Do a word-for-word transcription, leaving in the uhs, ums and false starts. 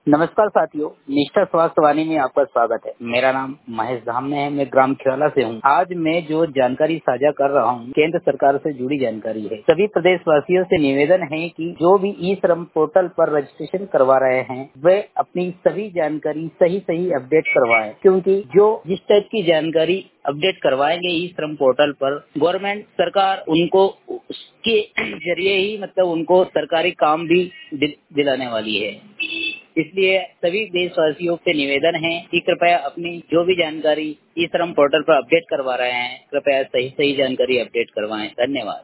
नमस्कार साथियों, निष्ठा स्वास्थ्य वाणी में आपका स्वागत है। मेरा नाम महेश धामने है। मैं ग्राम खिराला से हूँ। आज मैं जो जानकारी साझा कर रहा हूँ केंद्र सरकार से जुड़ी जानकारी है। सभी प्रदेशवासियों से निवेदन है कि जो भी ई श्रम पोर्टल पर रजिस्ट्रेशन करवा रहे हैं वे अपनी सभी जानकारी सही सही अपडेट करवाएं, क्योंकि जो जिस टाइप की जानकारी अपडेट करवाएंगे ई श्रम पोर्टल पर गवर्नमेंट सरकार उनको उसके जरिए ही मतलब उनको सरकारी काम भी दिलाने वाली है। इसलिए सभी देशवासियों से निवेदन है कि कृपया अपनी जो भी जानकारी ई श्रम पोर्टल पर अपडेट करवा रहे हैं कृपया सही सही जानकारी अपडेट करवाएं। धन्यवाद।